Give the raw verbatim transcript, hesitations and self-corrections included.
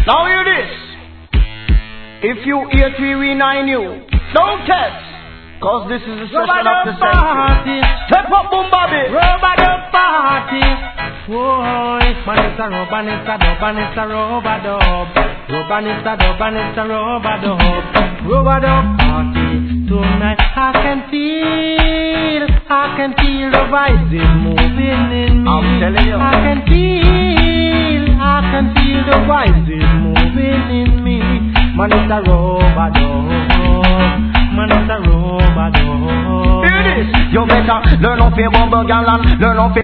Now hear this. If you hear three we nine you, don't test. Cause this is a session of the century. Step up, boom, Bobby. Rubber dub party. Whoa, man, it's a rub and it's a dub and it's a rubber dub. Rub and it's a dub and it's a rubber dub. Rubber dub party. Tonight I can feel, I can feel the vibes moving in me. I'm telling you. I can feel, I can feel the vibes moving in me. Man, it's a rubber dub. Man, it's a rubber dog. Hear this. You better learn off your bumble gallant, learn off your